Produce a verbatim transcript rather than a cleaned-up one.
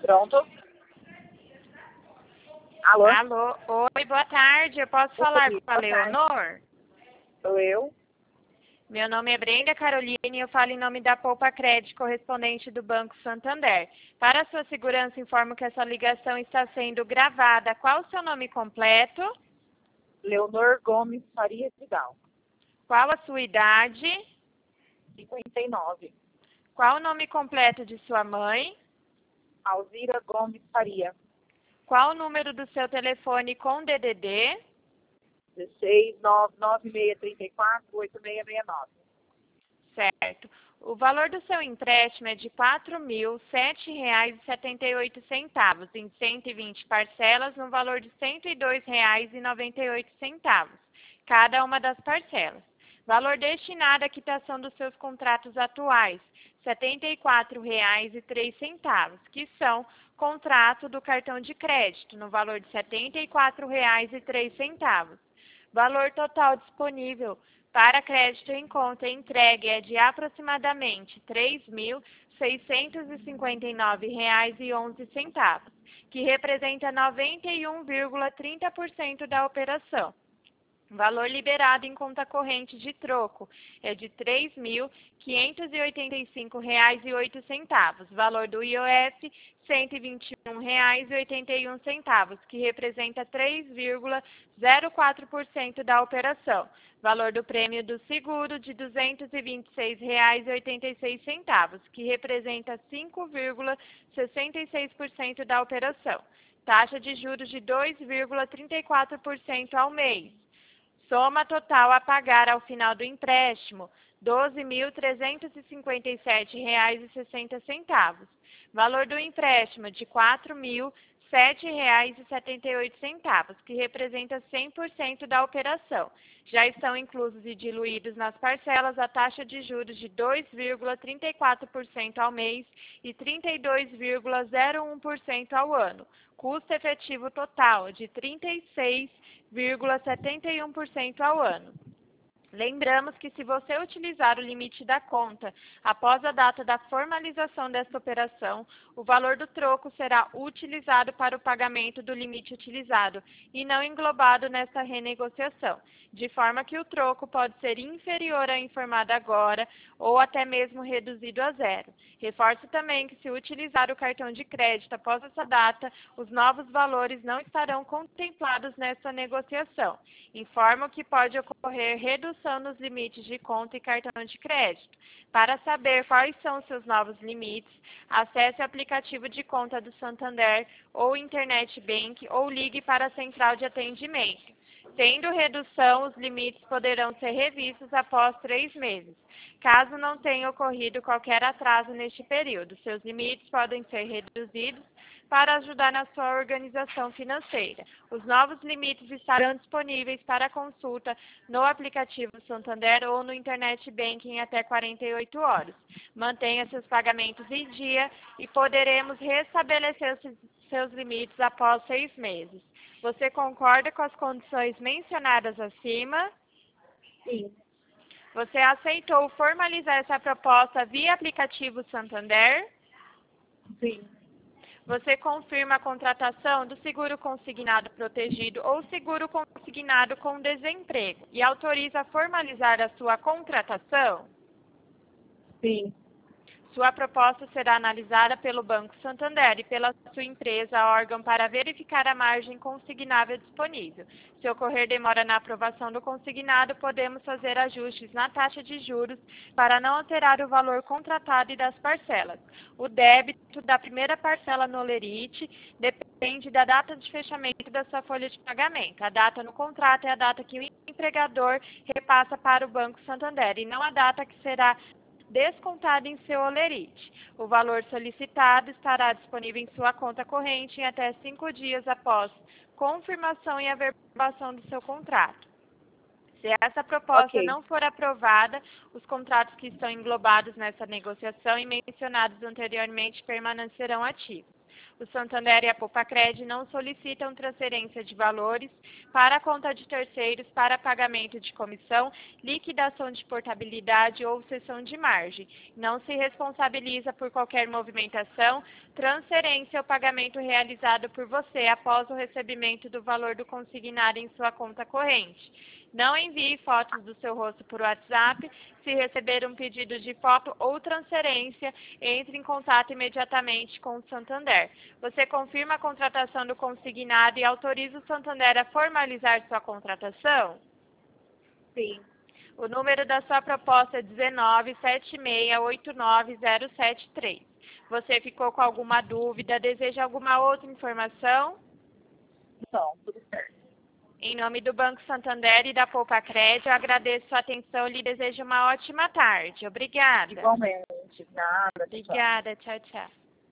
Pronto. Alô? Alô, oi, boa tarde. Eu posso falar Oi, com a boa tarde. Leonor? Sou eu. Meu nome é Brenda Caroline e eu falo em nome da Poupa Crédito, correspondente do Banco Santander. Para sua segurança, informo que essa ligação está sendo gravada. Qual o seu nome completo? Leonor Gomes Faria Vidal. Qual a sua idade? cinquenta e nove. Qual o nome completo de sua mãe? Alzira Gomes Faria. Qual o número do seu telefone com D D D? dezesseis, nove nove seis três quatro, oito seis seis nove. Certo. O valor do seu empréstimo é de quatro mil sete reais e setenta e oito centavos, em cento e vinte parcelas, no valor de cento e dois reais e noventa e oito centavos, cada uma das parcelas. Valor destinado à quitação dos seus contratos atuais, setenta e quatro reais e três centavos, que são contrato do cartão de crédito, no valor de setenta e quatro reais e três centavos. Valor total disponível para crédito em conta entregue é de aproximadamente três mil seiscentos e cinquenta e nove reais e onze centavos, que representa noventa e um vírgula trinta por cento da operação. Valor liberado em conta corrente de troco é de três mil quinhentos e oitenta e cinco reais e oito centavos. Valor do I O F, cento e vinte e um reais e oitenta e um centavos, que representa três vírgula zero quatro por cento da operação. Valor do prêmio do seguro de duzentos e vinte e seis reais e oitenta e seis centavos, que representa cinco vírgula sessenta e seis por cento da operação. Taxa de juros de dois vírgula trinta e quatro por cento ao mês. Soma total a pagar ao final do empréstimo, doze mil trezentos e cinquenta e sete reais e sessenta centavos. Valor do empréstimo de quatro mil sete reais e setenta e oito centavos, que representa cem por cento da operação. Já estão inclusos e diluídos nas parcelas a taxa de juros de dois vírgula trinta e quatro por cento ao mês e trinta e dois vírgula zero um por cento ao ano. Custo efetivo total de trinta e seis vírgula setenta e um por cento ao ano. Lembramos que se você utilizar o limite da conta após a data da formalização desta operação, o valor do troco será utilizado para o pagamento do limite utilizado e não englobado nesta renegociação, de forma que o troco pode ser inferior ao informado agora ou até mesmo reduzido a zero. Reforço também que se utilizar o cartão de crédito após essa data, os novos valores não estarão contemplados nesta negociação. Informo que pode ocorrer redução nos limites de conta e cartão de crédito. Para saber quais são seus novos limites, acesse o aplicativo de conta do Santander ou Internet Bank ou ligue para a central de atendimento. Tendo redução, os limites poderão ser revistos após três meses. Caso não tenha ocorrido qualquer atraso neste período, seus limites podem ser reduzidos para ajudar na sua organização financeira. Os novos limites estarão disponíveis para consulta no aplicativo Santander ou no Internet Banking em até quarenta e oito horas. Mantenha seus pagamentos em dia e poderemos restabelecer os seus limites após seis meses. Você concorda com as condições mencionadas acima? Sim. Você aceitou formalizar essa proposta via aplicativo Santander? Sim. Você confirma a contratação do seguro consignado protegido ou seguro consignado com desemprego e autoriza a formalizar a sua contratação? Sim. Sua proposta será analisada pelo Banco Santander e pela sua empresa, órgão, para verificar a margem consignável disponível. Se ocorrer demora na aprovação do consignado, podemos fazer ajustes na taxa de juros para não alterar o valor contratado e das parcelas. O débito da primeira parcela no Lerite depende da data de fechamento da sua folha de pagamento. A data no contrato é a data que o empregador repassa para o Banco Santander e não a data que será descontado em seu Olerite. O valor solicitado estará disponível em sua conta corrente em até cinco dias após confirmação e averbação do seu contrato. Se essa proposta Ok. não for aprovada, os contratos que estão englobados nessa negociação e mencionados anteriormente permanecerão ativos. O Santander e a Poupa-Cred não solicitam transferência de valores para a conta de terceiros para pagamento de comissão, liquidação de portabilidade ou cessão de margem. Não se responsabiliza por qualquer movimentação, transferência ou pagamento realizado por você após o recebimento do valor do consignado em sua conta corrente. Não envie fotos do seu rosto por WhatsApp. Se receber um pedido de foto ou transferência, entre em contato imediatamente com o Santander. Você confirma a contratação do consignado e autoriza o Santander a formalizar sua contratação? Sim. O número da sua proposta é um nove sete seis oito nove zero sete três. Você ficou com alguma dúvida? Deseja alguma outra informação? Não, tudo certo. Em nome do Banco Santander e da Poupa-Cred, eu agradeço sua atenção e lhe desejo uma ótima tarde. Obrigada. Igualmente. Nada. Tchau. Obrigada. Tchau, tchau.